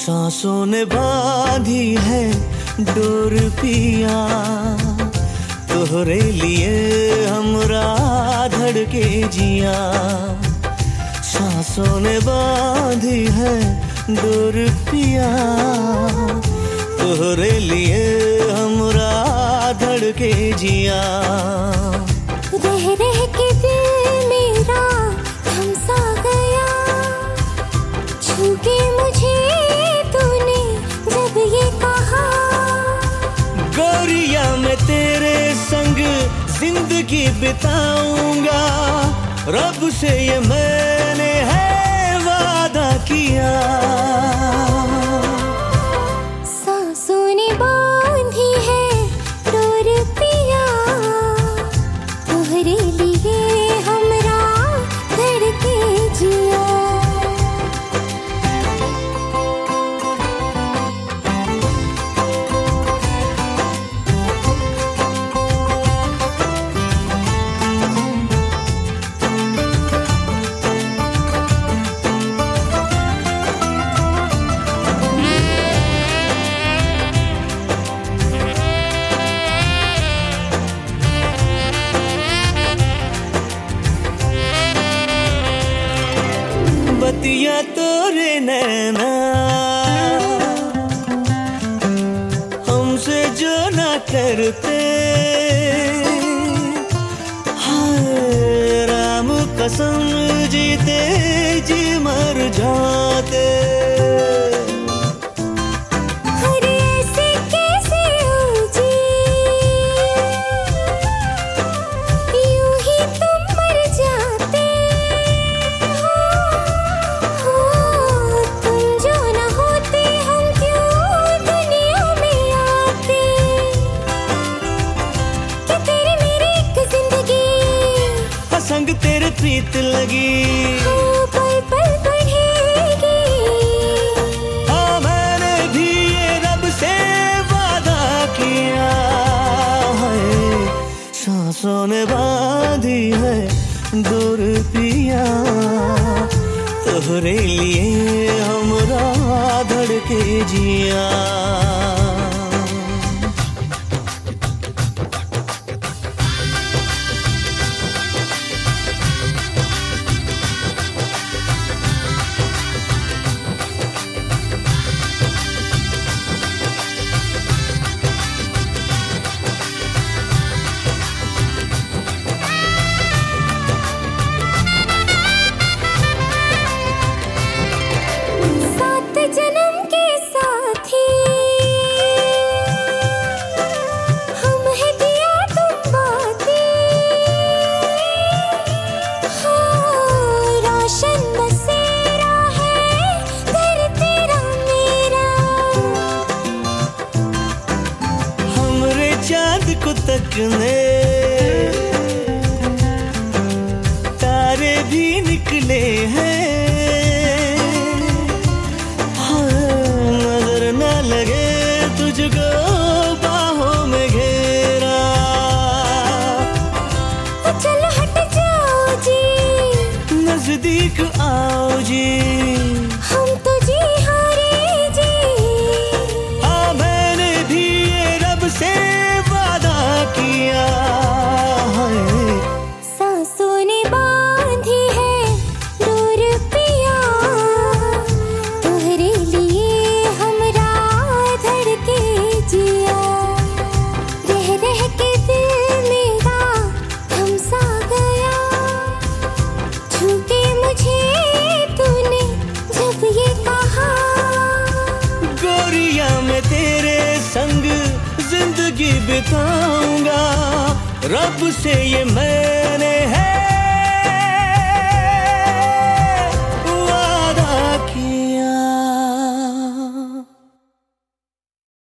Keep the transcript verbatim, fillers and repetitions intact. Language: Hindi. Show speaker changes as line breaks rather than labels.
सांसों ने बांधी है डोर पिया, तोहरे लिए हमरा धड़के जिया। सांसों ने बांधी है डोर पिया, तोहरे लिए हमरा धड़के जिया।
रह रह के दिल मेरा थम सा गया, छू के मुझे तूने जब ये कहा।
गोरिया मैं तेरे संग जिंदगी बिताऊंगा, रब से ये मैंने है वादा किया।
सांसों ने बांधी है डोर पिया, तोहरे लिए हमरा धड़के जिया।
बतिया तोरे नैना हमसे जो ना करते, हाय राम कसम जीते जी मर जाते।
अरे ऐसे कैसे हो जी, यूं ही तुम मर जाते हो। हो तुम जो न होते हम क्यों दुनिया में आते। कि तेरी मेरी एक जिंदगी
संग तेरे प्रीत लगी,
हो पल पल बढ़ेगी।
हाँ मैंने भी ये रब से वादा किया है। सांसों ने बांधी है डोर पिया, तोहरे लिए हमरा धड़के जिया।
सात जन्म के साथी हम हैं दिया तुम बातें, हाँ रोशन बसेरा है घर तेरा मेरा।
हमरे चाँद को तकने तारे भी निकले हैं, नजर न लगे तुझको बाहों में घेरा।
तो चलो हट जाओ जी,
नजदीक आओ जी,
हम तो जी हारे जी।
हाँ मैंने भी ये रब से वादा किया है।
सांसों ने बांधी है डोर पिया, तोहरे लिए हमरा धड़के जिया। रह रह के दिल मेरा थम सा गया, छू के मुझे तूने जब ये कहा।
गोरिया मैं तेरे संग जिंदगी बिताऊंगा, रब से ये मैंने है